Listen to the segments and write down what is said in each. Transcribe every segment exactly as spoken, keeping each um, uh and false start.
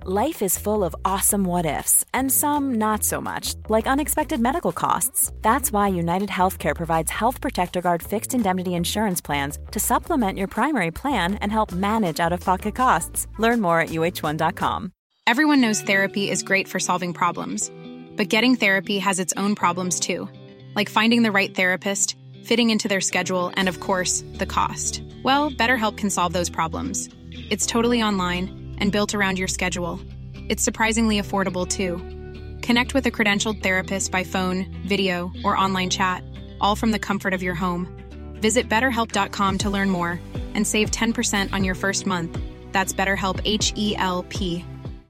Life is full of awesome what-ifs, and some not so much, like unexpected medical costs. That's why United Healthcare provides Health Protector Guard fixed indemnity insurance plans to supplement your primary plan and help manage out-of-pocket costs. Learn more at U H one dot com. Everyone knows therapy is great for solving problems, but getting therapy has its own problems too, like finding the right therapist, fitting into their schedule, and of course, the cost. Well, BetterHelp can solve those problems. It's totally online and built around your schedule. It's surprisingly affordable, too. Connect with a credentialed therapist by phone, video, or online chat, all from the comfort of your home. Visit better help dot com to learn more and save ten percent on your first month. That's BetterHelp, H E L P.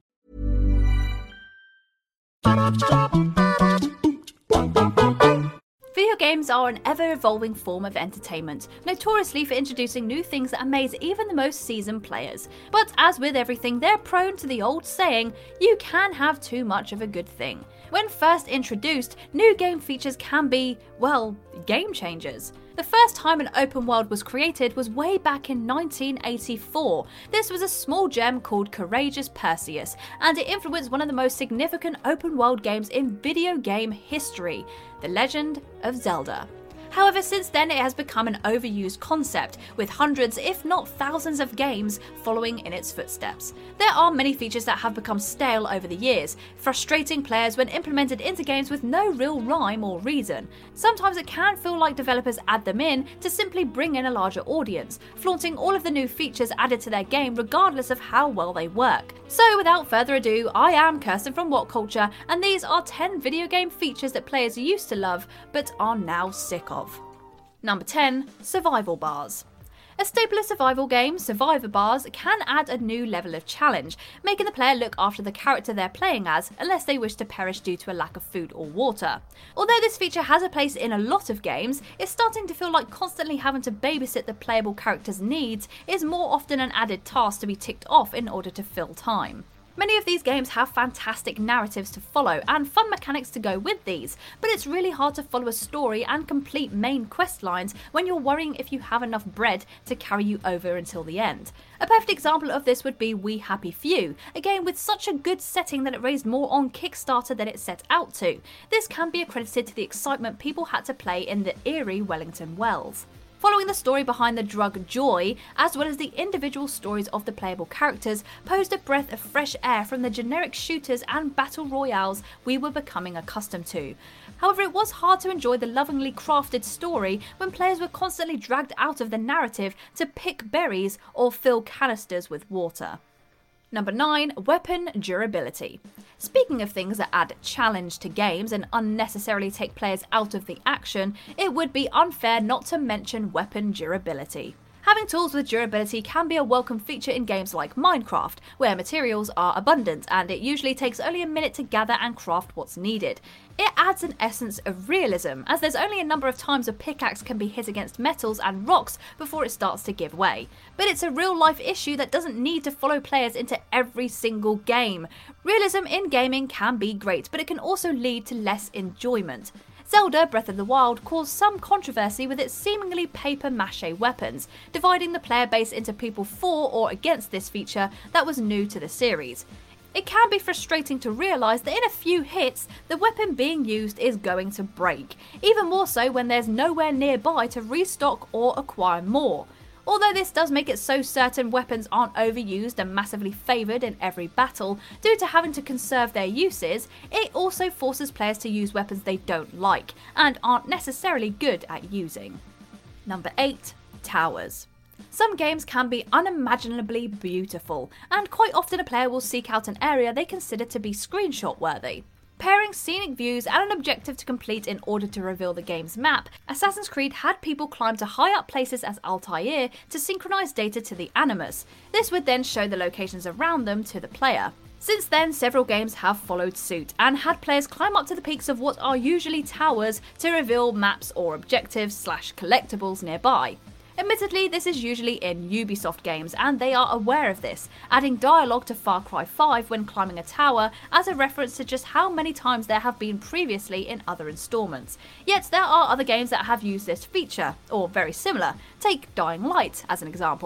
Video games are an ever-evolving form of entertainment, notoriously for introducing new things that amaze even the most seasoned players. But as with everything, they're prone to the old saying, you can have too much of a good thing. When first introduced, new game features can be, well, game changers. The first time an open world was created was way back in nineteen eighty-four. This was a small gem called Courageous Perseus, and it influenced one of the most significant open world games in video game history, The Legend of Zelda. However, since then it has become an overused concept, with hundreds if not thousands of games following in its footsteps. There are many features that have become stale over the years, frustrating players when implemented into games with no real rhyme or reason. Sometimes it can feel like developers add them in to simply bring in a larger audience, flaunting all of the new features added to their game regardless of how well they work. So without further ado, I am Kirsten from What Culture, and these are ten video game features that players used to love but are now sick of. Number ten. Survival bars. A staple of survival games, survivor bars can add a new level of challenge, making the player look after the character they're playing as, unless they wish to perish due to a lack of food or water. Although this feature has a place in a lot of games, it's starting to feel like constantly having to babysit the playable character's needs is more often an added task to be ticked off in order to fill time. Many of these games have fantastic narratives to follow and fun mechanics to go with these, but it's really hard to follow a story and complete main quest lines when you're worrying if you have enough bread to carry you over until the end. A perfect example of this would be We Happy Few, a game with such a good setting that it raised more on Kickstarter than it set out to. This can be accredited to the excitement people had to play in the eerie Wellington Wells. Following the story behind the drug Joy, as well as the individual stories of the playable characters, posed a breath of fresh air from the generic shooters and battle royales we were becoming accustomed to. However, it was hard to enjoy the lovingly crafted story when players were constantly dragged out of the narrative to pick berries or fill canisters with water. Number nine. Weapon durability. Speaking of things that add challenge to games and unnecessarily take players out of the action, it would be unfair not to mention weapon durability. Having tools with durability can be a welcome feature in games like Minecraft, where materials are abundant and it usually takes only a minute to gather and craft what's needed. It adds an essence of realism, as there's only a number of times a pickaxe can be hit against metals and rocks before it starts to give way. But it's a real life issue that doesn't need to follow players into every single game. Realism in gaming can be great, but it can also lead to less enjoyment. Zelda Breath of the Wild caused some controversy with its seemingly paper-mache weapons, dividing the player base into people for or against this feature that was new to the series. It can be frustrating to realise that in a few hits, the weapon being used is going to break, even more so when there's nowhere nearby to restock or acquire more. Although this does make it so certain weapons aren't overused and massively favoured in every battle due to having to conserve their uses, it also forces players to use weapons they don't like and aren't necessarily good at using. Number eight. Towers. Some games can be unimaginably beautiful, and quite often a player will seek out an area they consider to be screenshot worthy. Pairing scenic views and an objective to complete in order to reveal the game's map, Assassin's Creed had people climb to high up places as Altair to synchronise data to the Animus. This would then show the locations around them to the player. Since then, several games have followed suit and had players climb up to the peaks of what are usually towers to reveal maps or objectives slash collectibles nearby. Admittedly, this is usually in Ubisoft games, and they are aware of this, adding dialogue to Far Cry five when climbing a tower as a reference to just how many times there have been previously in other installments. Yet there are other games that have used this feature, or very similar. Take Dying Light as an example.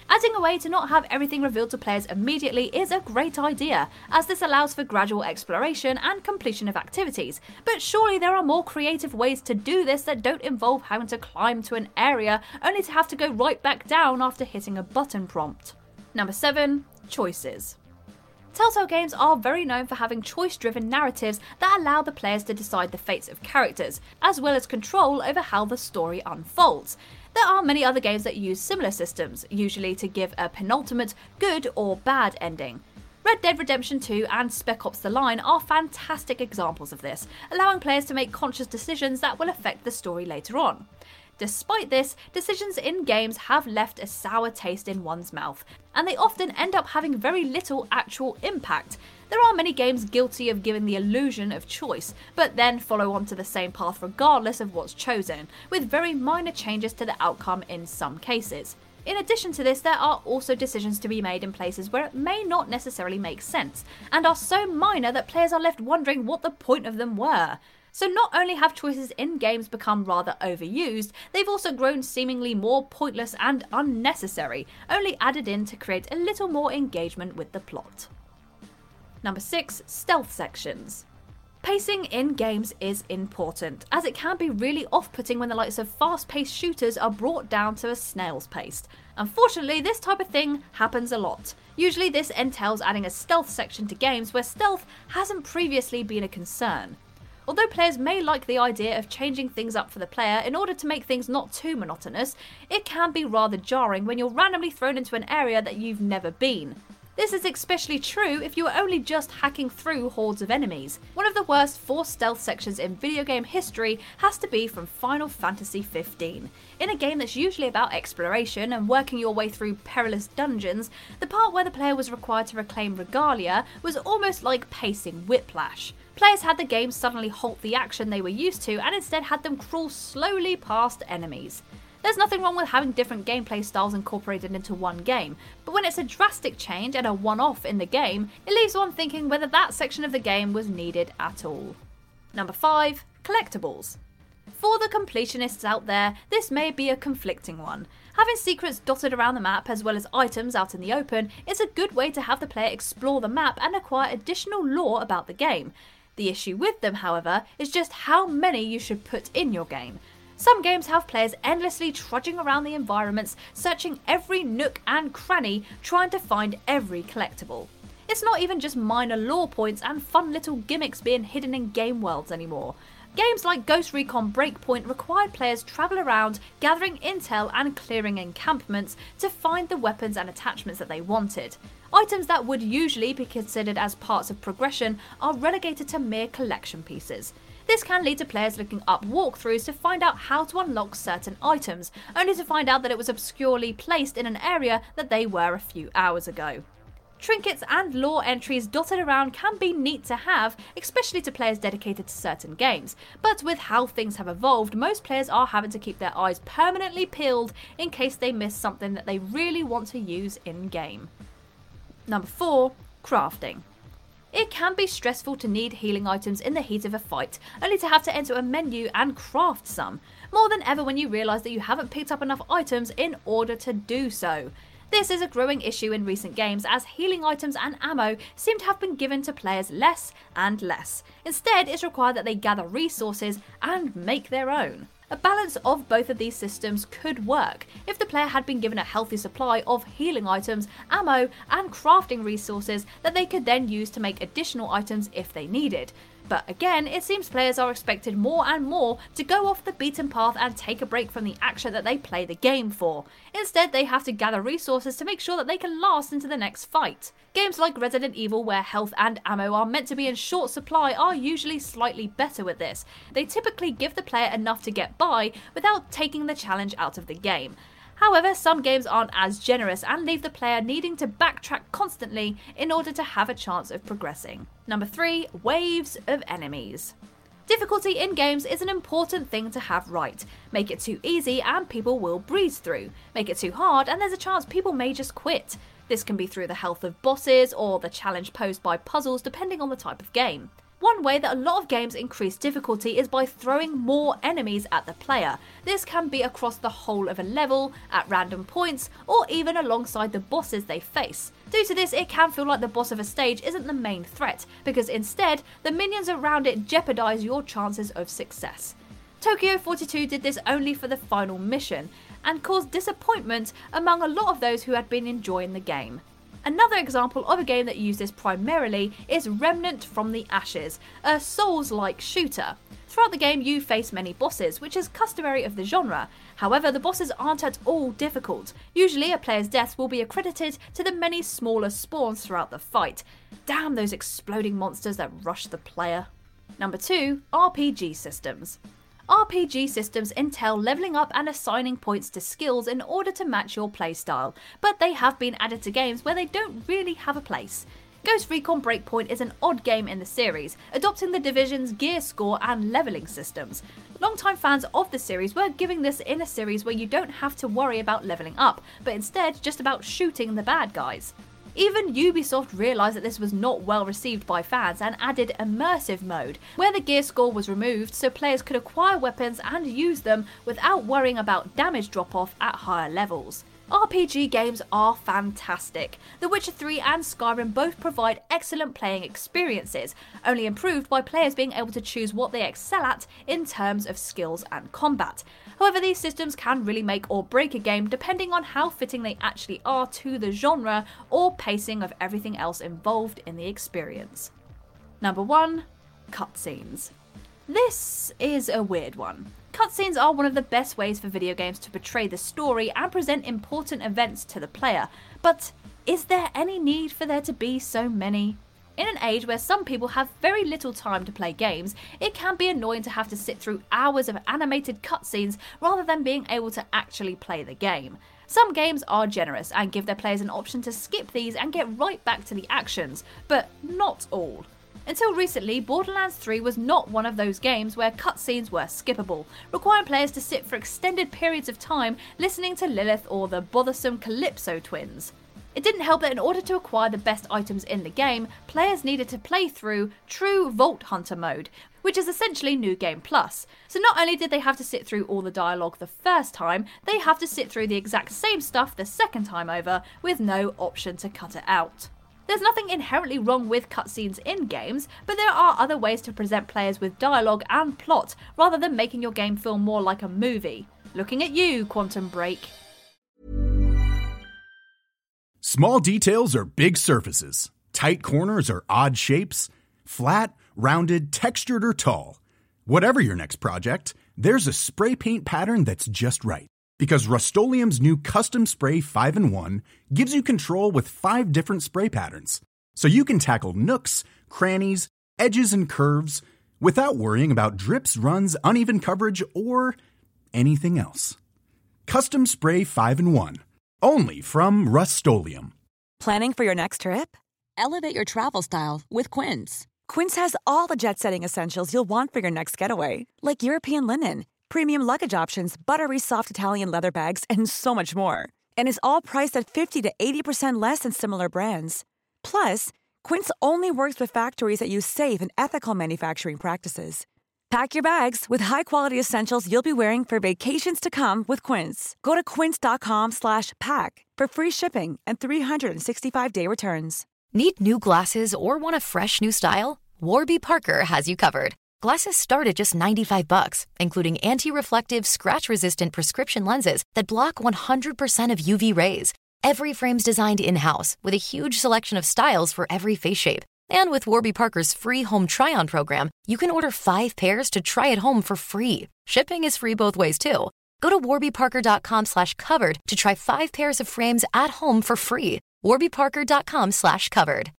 Adding a way to not have everything revealed to players immediately is a great idea, as this allows for gradual exploration and completion of activities, but surely there are more creative ways to do this that don't involve having to climb to an area only to have to go right back down after hitting a button prompt. Number seven. Choices. Telltale games are very known for having choice-driven narratives that allow the players to decide the fates of characters, as well as control over how the story unfolds. There are many other games that use similar systems, usually to give a penultimate good or bad ending. Red Dead Redemption two and Spec Ops The Line are fantastic examples of this, allowing players to make conscious decisions that will affect the story later on. Despite this, decisions in games have left a sour taste in one's mouth, and they often end up having very little actual impact. There are many games guilty of giving the illusion of choice, but then follow on to the same path regardless of what's chosen, with very minor changes to the outcome in some cases. In addition to this, there are also decisions to be made in places where it may not necessarily make sense, and are so minor that players are left wondering what the point of them were. So not only have choices in games become rather overused, they've also grown seemingly more pointless and unnecessary, only added in to create a little more engagement with the plot. Number six. Stealth sections. Pacing in games is important, as it can be really off-putting when the likes of fast-paced shooters are brought down to a snail's pace. Unfortunately, this type of thing happens a lot. Usually this entails adding a stealth section to games where stealth hasn't previously been a concern. Although players may like the idea of changing things up for the player in order to make things not too monotonous, it can be rather jarring when you're randomly thrown into an area that you've never been. This is especially true if you are only just hacking through hordes of enemies. One of the worst forced stealth sections in video game history has to be from Final Fantasy fifteen. In a game that's usually about exploration and working your way through perilous dungeons, the part where the player was required to reclaim regalia was almost like pacing Whiplash. Players had the game suddenly halt the action they were used to and instead had them crawl slowly past enemies. There's nothing wrong with having different gameplay styles incorporated into one game, but when it's a drastic change and a one-off in the game, it leaves one thinking whether that section of the game was needed at all. Number five. Collectibles. For the completionists out there, this may be a conflicting one. Having secrets dotted around the map as well as items out in the open is a good way to have the player explore the map and acquire additional lore about the game. The issue with them, however, is just how many you should put in your game. Some games have players endlessly trudging around the environments, searching every nook and cranny, trying to find every collectible. It's not even just minor lore points and fun little gimmicks being hidden in game worlds anymore. Games like Ghost Recon Breakpoint required players travel around, gathering intel and clearing encampments to find the weapons and attachments that they wanted. Items that would usually be considered as parts of progression are relegated to mere collection pieces. This can lead to players looking up walkthroughs to find out how to unlock certain items, only to find out that it was obscurely placed in an area that they were a few hours ago. Trinkets and lore entries dotted around can be neat to have, especially to players dedicated to certain games, but with how things have evolved, most players are having to keep their eyes permanently peeled in case they miss something that they really want to use in-game. Number four. Crafting. It can be stressful to need healing items in the heat of a fight, only to have to enter a menu and craft some, more than ever when you realise that you haven't picked up enough items in order to do so. This is a growing issue in recent games, as healing items and ammo seem to have been given to players less and less. Instead, it's required that they gather resources and make their own. A balance of both of these systems could work if the player had been given a healthy supply of healing items, ammo, and crafting resources that they could then use to make additional items if they needed. But again, it seems players are expected more and more to go off the beaten path and take a break from the action that they play the game for. Instead, they have to gather resources to make sure that they can last into the next fight. Games like Resident Evil, where health and ammo are meant to be in short supply, are usually slightly better with this. They typically give the player enough to get by without taking the challenge out of the game. However, some games aren't as generous and leave the player needing to backtrack constantly in order to have a chance of progressing. Number three. Waves of enemies. Difficulty in games is an important thing to have right. Make it too easy and people will breeze through. Make it too hard and there's a chance people may just quit. This can be through the health of bosses or the challenge posed by puzzles, depending on the type of game. One way that a lot of games increase difficulty is by throwing more enemies at the player. This can be across the whole of a level, at random points, or even alongside the bosses they face. Due to this, it can feel like the boss of a stage isn't the main threat, because instead, the minions around it jeopardise your chances of success. Tokyo forty-two did this only for the final mission, and caused disappointment among a lot of those who had been enjoying the game. Another example of a game that used this primarily is Remnant from the Ashes, a Souls-like shooter. Throughout the game you face many bosses, which is customary of the genre. However, the bosses aren't at all difficult. Usually a player's death will be accredited to the many smaller spawns throughout the fight. Damn those exploding monsters that rush the player. Number two, R P G systems. R P G systems entail leveling up and assigning points to skills in order to match your playstyle, but they have been added to games where they don't really have a place. Ghost Recon Breakpoint is an odd game in the series, adopting the Division's gear score and levelling systems. Longtime fans of the series were giving this in a series where you don't have to worry about levelling up, but instead just about shooting the bad guys. Even Ubisoft realised that this was not well received by fans and added Immersive Mode, where the gear score was removed so players could acquire weapons and use them without worrying about damage drop-off at higher levels. R P G games are fantastic. The Witcher three and Skyrim both provide excellent playing experiences, only improved by players being able to choose what they excel at in terms of skills and combat. However, these systems can really make or break a game depending on how fitting they actually are to the genre or pacing of everything else involved in the experience. Number one, cutscenes. This is a weird one. Cutscenes are one of the best ways for video games to portray the story and present important events to the player, but is there any need for there to be so many? In an age where some people have very little time to play games, it can be annoying to have to sit through hours of animated cutscenes rather than being able to actually play the game. Some games are generous and give their players an option to skip these and get right back to the actions, but not all. Until recently, Borderlands three was not one of those games where cutscenes were skippable, requiring players to sit for extended periods of time listening to Lilith or the bothersome Calypso twins. It didn't help that in order to acquire the best items in the game, players needed to play through true Vault Hunter mode, which is essentially New Game Plus. So not only did they have to sit through all the dialogue the first time, they have to sit through the exact same stuff the second time over, with no option to cut it out. There's nothing inherently wrong with cutscenes in games, but there are other ways to present players with dialogue and plot, rather than making your game feel more like a movie. Looking at you, Quantum Break. Small details are big surfaces. Tight corners are odd shapes. Flat, rounded, textured, or tall. Whatever your next project, there's a spray paint pattern that's just right. Because Rust-Oleum's new Custom Spray five in one gives you control with five different spray patterns. So you can tackle nooks, crannies, edges, and curves without worrying about drips, runs, uneven coverage, or anything else. Custom Spray five in one. Only from Rust-Oleum. Planning for your next trip? Elevate your travel style with Quince. Quince has all the jet-setting essentials you'll want for your next getaway, like European linen, premium luggage options, buttery soft Italian leather bags, and so much more. And is all priced at fifty to eighty percent less than similar brands. Plus, Quince only works with factories that use safe and ethical manufacturing practices. Pack your bags with high-quality essentials you'll be wearing for vacations to come with Quince. Go to quince.com slash pack for free shipping and three sixty-five day returns. Need new glasses or want a fresh new style? Warby Parker has you covered. Glasses start at just ninety-five bucks, including anti-reflective, scratch-resistant prescription lenses that block one hundred percent of U V rays. Every frame's designed in-house with a huge selection of styles for every face shape. And with Warby Parker's free home try-on program, you can order five pairs to try at home for free. Shipping is free both ways, too. Go to warbyparker.com slash covered to try five pairs of frames at home for free. warbyparker.com slash covered.